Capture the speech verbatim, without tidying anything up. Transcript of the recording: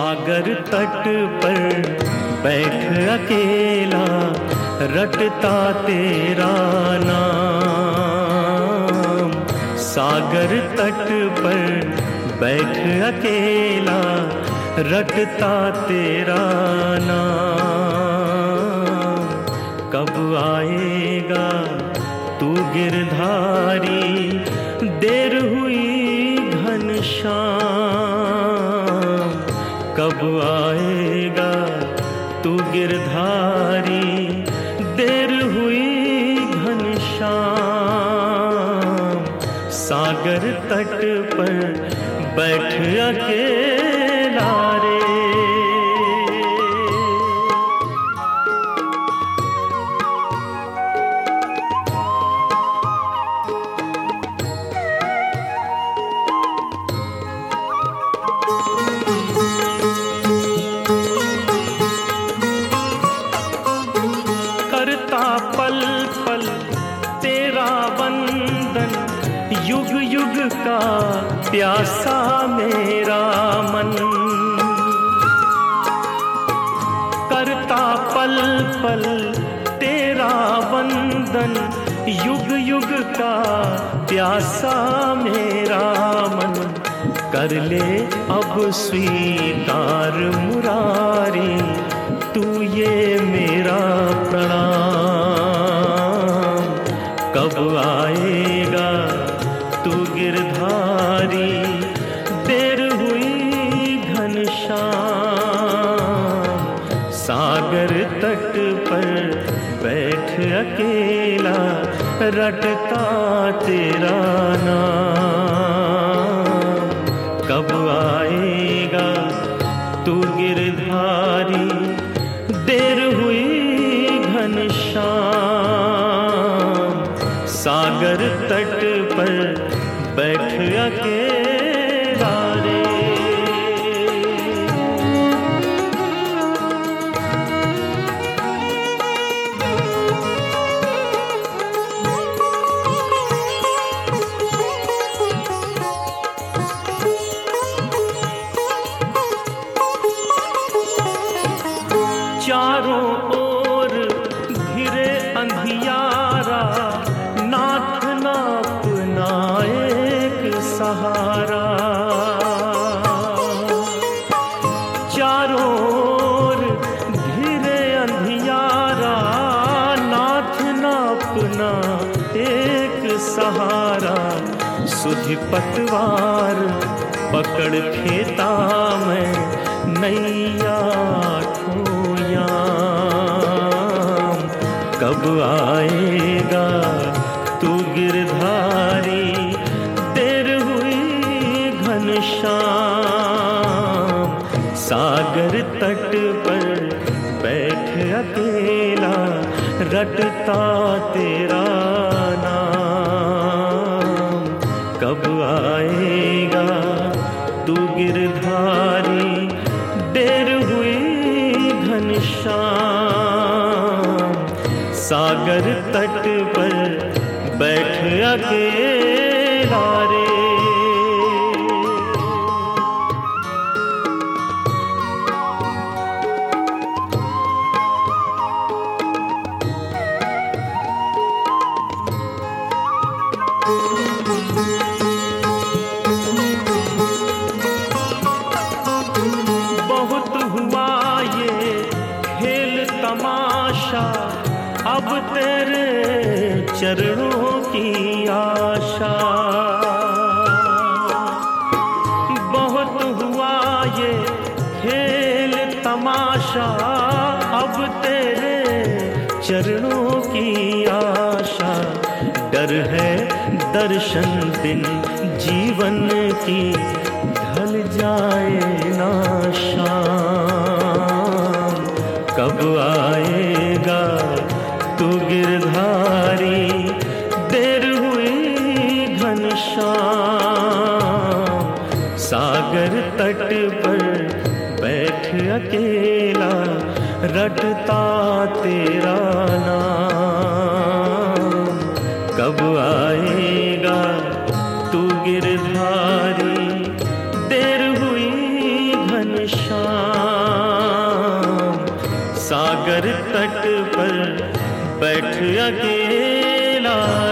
सागर तट पर बैठ अकेला रटता तेरा नाम। सागर तट पर बैठ अकेला रटता तेरा नाम। कब आएगा तू गिरधारी, देर हुई घनश्याम। कब आएगा तू गिरधारी, देर हुई घनश्याम। सागर तट पर बैठ अकेला रे। पल पल तेरा वंदन, युग युग का प्यासा मेरा मन। करता पल पल तेरा वंदन, युग युग का प्यासा मेरा मन। कर ले अब स्वीकार मुरारी, तू ये मेरा प्रणाम। कब आएगा तू गिरधारी, देर हुई घनश्याम। सागर तट पर बैठ अकेला रटता तेरा नाम। कब आएगा तू गिरधारी, देर हुई घनश्याम। सागर तट पर बैठ अकेला रे। चारों ओर घिरे अंधियारा, नाथ ना अपना एक सहारा। चारों ओर घिरे अंधियारा, नाथ ना अपना एक सहारा। सुधि पतवार पकड़ खेता मैं, नैया ठोयाम। कब आएगा तू गिरधारी, देर हुई घनश्याम। सागर तट पर बैठ अकेला रटता तेरा नाम। कब आएगा तू गिरधारी, देर हुई घनश्याम। सागर तट पर बैठ अकेला रे। बहुत हुआ ये खेल तमाशा, अब तेरे चरणों की आशा। बहुत हुआ ये खेल तमाशा, अब तेरे चरणों की आशा। डर है दर्शन दिन जीवन की, ढल जाए ना शाम। कब आएगा तू गिरधारी, देर हुई घनश्याम। सागर तट पर बैठ अकेला रटता तेरा नाम। कब आएगा तू गिरधारी, देर हुई घनश्याम। सागर तट पर बैठ अकेला।